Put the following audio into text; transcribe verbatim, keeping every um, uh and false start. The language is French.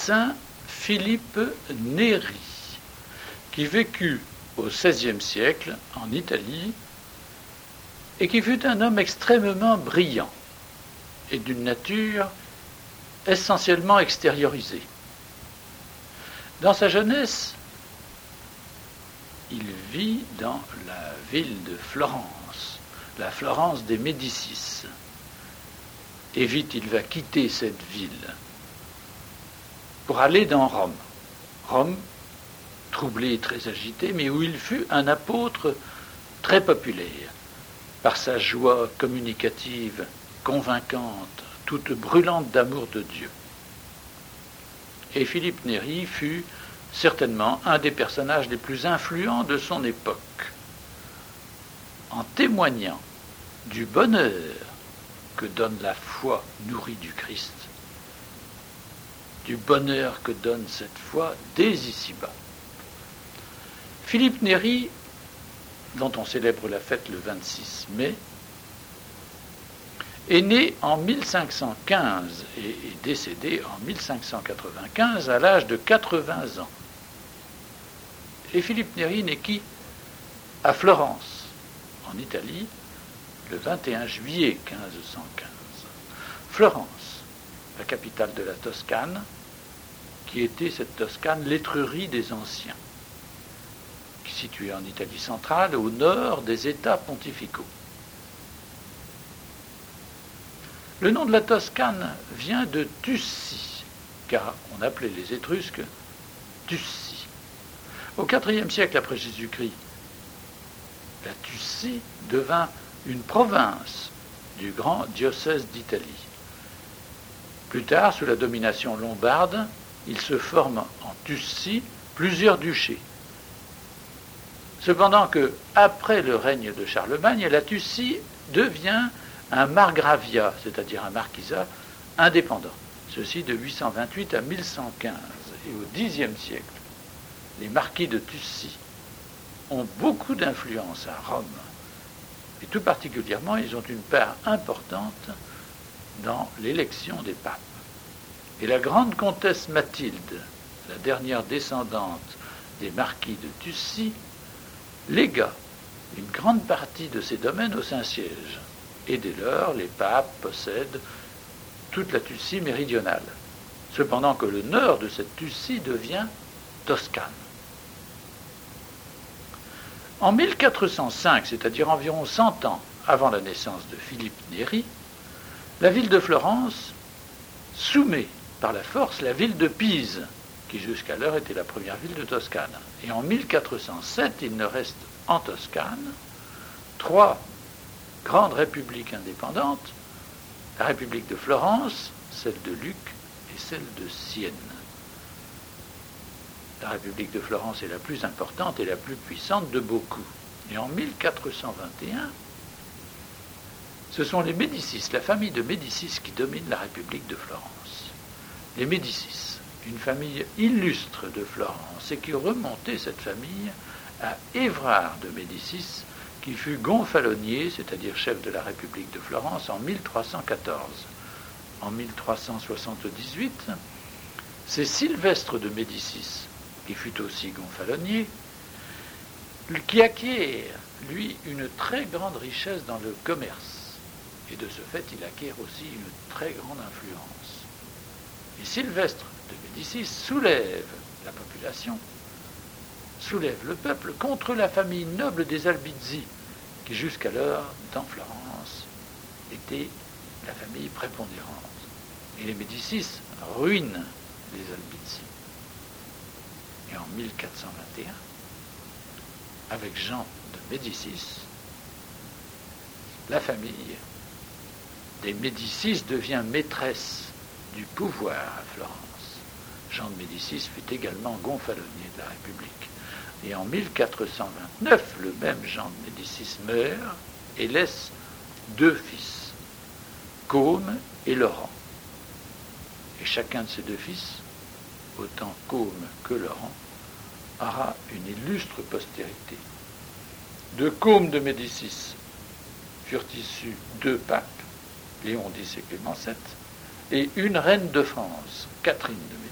saint Philippe Néri, qui vécut au seizième siècle en Italie et qui fut un homme extrêmement brillant et d'une nature essentiellement extériorisée. Dans sa jeunesse, il vit dans la ville de Florence, la Florence des Médicis. Et vite, il va quitter cette ville pour aller dans Rome. Rome, troublée et très agitée, mais où il fut un apôtre très populaire, par sa joie communicative, convaincante, toute brûlante d'amour de Dieu. Et Philippe Néri fut certainement un des personnages les plus influents de son époque, en témoignant du bonheur que donne la foi nourrie du Christ, du bonheur que donne cette foi dès ici-bas. Philippe Néri, dont on célèbre la fête le vingt-six mai, est né en mille cinq cent quinze et est décédé en mille cinq cent quatre-vingt-quinze à l'âge de quatre-vingts ans. Et Philippe Néri naquit à Florence, en Italie, le vingt et un juillet quinze cent quinze. Florence, la capitale de la Toscane, qui était cette Toscane, l'étrurie des anciens, qui est située en Italie centrale, au nord des États pontificaux. Le nom de la Toscane vient de Tussi, car on appelait les Étrusques Tussi. Au quatrième siècle après Jésus-Christ, la Tussie devint une province du grand diocèse d'Italie. Plus tard, sous la domination lombarde, il se forme en Tussie plusieurs duchés. Cependant que, après le règne de Charlemagne, la Tussie devient un margraviat, c'est-à-dire un marquisat indépendant. Ceci de huit cent vingt-huit à mille cent quinze. Et au dixième siècle, les marquis de Tussie ont beaucoup d'influence à Rome. Et tout particulièrement, ils ont une part importante dans l'élection des papes. Et la grande comtesse Mathilde, la dernière descendante des marquis de Tussie, légua une grande partie de ses domaines au Saint-Siège. Et dès lors, les papes possèdent toute la Tussie méridionale. Cependant que le nord de cette Tussie devient Toscane. En mille quatre cent cinq, c'est-à-dire environ cent ans avant la naissance de Philippe Néri, la ville de Florence soumet par la force la ville de Pise, qui jusqu'alors était la première ville de Toscane. Et en mille quatre cent sept, il ne reste en Toscane trois grandes républiques indépendantes, la République de Florence, celle de Lucque et celle de Sienne. La République de Florence est la plus importante et la plus puissante de beaucoup. Et en mille quatre cent vingt et un, ce sont les Médicis, la famille de Médicis qui domine la République de Florence. Les Médicis, une famille illustre de Florence, et qui remontait cette famille à Évrard de Médicis, qui fut gonfalonier, c'est-à-dire chef de la République de Florence, en mille trois cent quatorze. En mille trois cent soixante-dix-huit, c'est Sylvestre de Médicis, qui fut aussi gonfalonier, qui acquiert, lui, une très grande richesse dans le commerce. Et de ce fait, il acquiert aussi une très grande influence. Et Sylvestre de Médicis soulève la population, soulève le peuple contre la famille noble des Albizzi, qui jusqu'alors, dans Florence, était la famille prépondérante. Et les Médicis ruinent les Albizzi. Et en mille quatre cent vingt et un, avec Jean de Médicis, la famille des Médicis devient maîtresse du pouvoir à Florence. Jean de Médicis fut également gonfalonier de la République. Et en mille quatre cent vingt-neuf, le même Jean de Médicis meurt et laisse deux fils, Côme et Laurent. Et chacun de ces deux fils, autant Côme que Laurent, aura une illustre postérité. De Côme de Médicis furent issus deux papes, Léon X et Clément sept, et une reine de France, Catherine de Médicis.